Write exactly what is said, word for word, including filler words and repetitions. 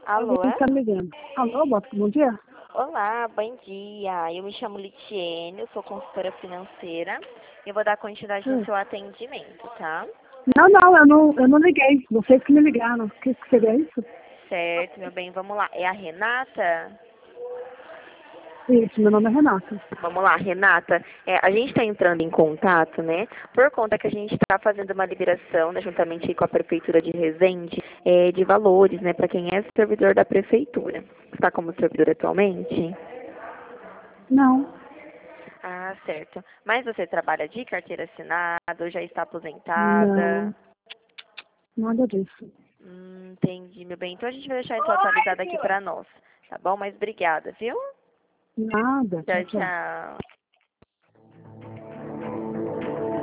Alô? Alguém está me ligando. Alô, Bota, bom dia? Olá, bom dia. Eu me chamo Litiene, eu sou consultora financeira. Eu vou dar continuidade no Hum. seu atendimento, tá? Não, não, eu não, eu não liguei. Vocês que me ligaram. O que, que seria isso? Certo, meu bem, vamos lá. É a Renata? Isso, meu nome é Renata. Vamos lá, Renata. É, a gente está entrando em contato, né? Por conta que a gente está fazendo uma liberação, né, juntamente aí com a Prefeitura de Resende, é, de valores, né, para quem é servidor da Prefeitura. Está como servidor atualmente? Não, Ah, certo. Mas você trabalha de carteira assinada ou já está aposentada? não, nada disso. Hum, entendi, meu bem. Então a gente vai deixar isso atualizado aqui para nós, tá bom? Mas obrigada, viu? Nada, tchau, Tchau, tchau. tchau.